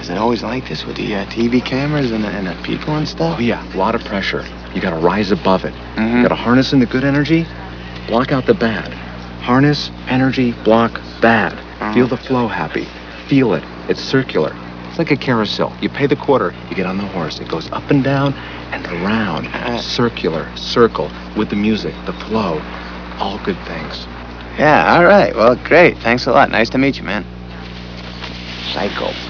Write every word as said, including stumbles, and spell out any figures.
is it always like this with the uh, T V cameras and the, and the people and stuff? Oh, yeah, a lot of pressure. You gotta rise above it. Mm-hmm. You gotta harness in the good energy, block out the bad. Harness, energy, block, bad. Mm-hmm. Feel the flow happy. Feel it. It's circular. It's like a carousel. You pay the quarter, you get on the horse. It goes up and down and around. Uh, Circular, circle, with the music, the flow. All good things. Yeah, all right. Well, great. Thanks a lot. Nice to meet you, man. Psycho.